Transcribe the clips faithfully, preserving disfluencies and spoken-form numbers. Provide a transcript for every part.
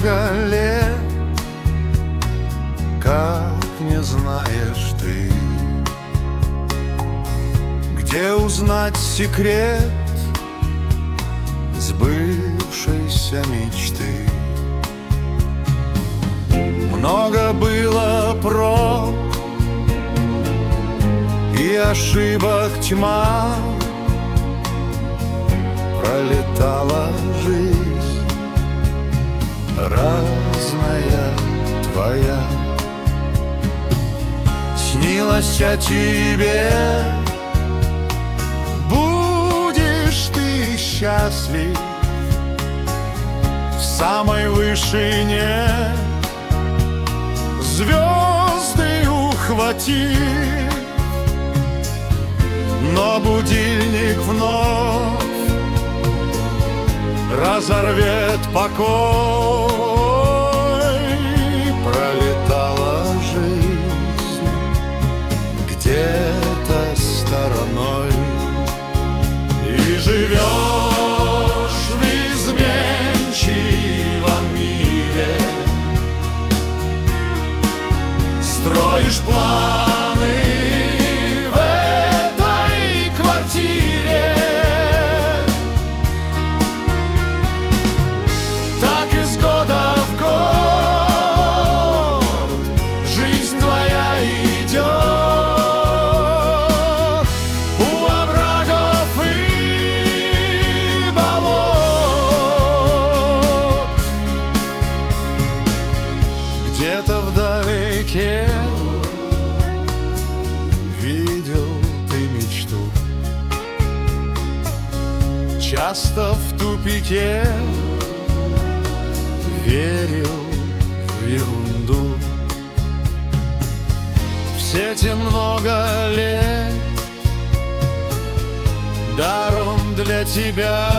много лет, как не знаешь ты, где узнать секрет сбывшейся мечты. Много было проб и ошибок тьма, пролетала жизнь разная твоя. Снилось о тебе, будешь ты счастлив в самой вышине, звезды ухвати. Но будильник вновь разорвет покой. Пролетала жизнь где-то стороной, и живешь в изменчивом мире, строишь планы в этой квартире. Так из года в год жизнь твоя идет у оврагов и болот. Где-то вдалеке видел ты мечту, часто в тупике верил в ерунду. Все те много лет даром для тебя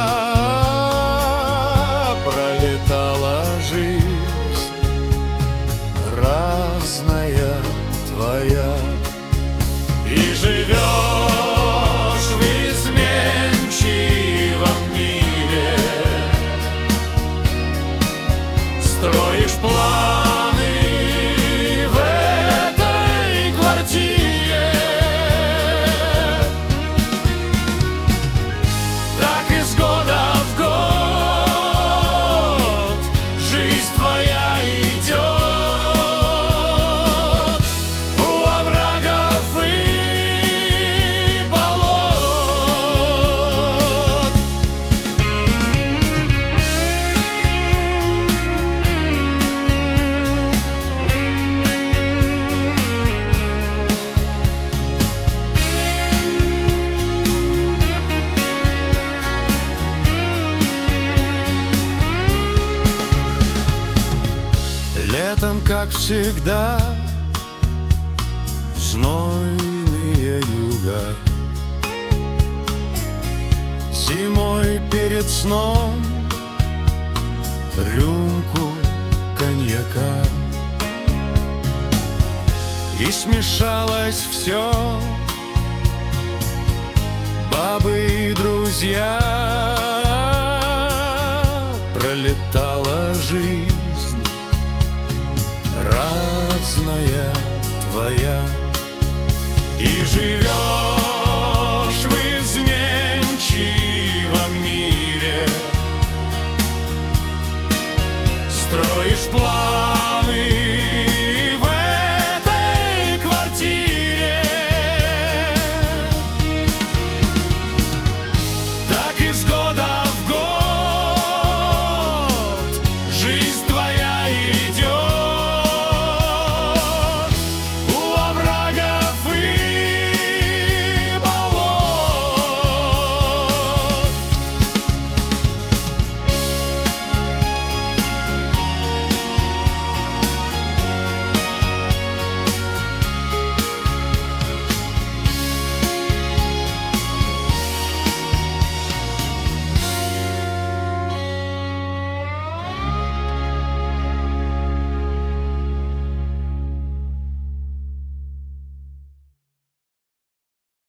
пролетала жизнь разная твоя. И живешь в изменчивом мире, строишь планы в этой квартире. Так из года в год жизнь твоя идет у оврагов и болот. Летом, как всегда, знойные юга. Зимой перед сном рюмку коньяка, и смешалось все, бабы и друзья. Пролетала жизнь разная твоя, и живет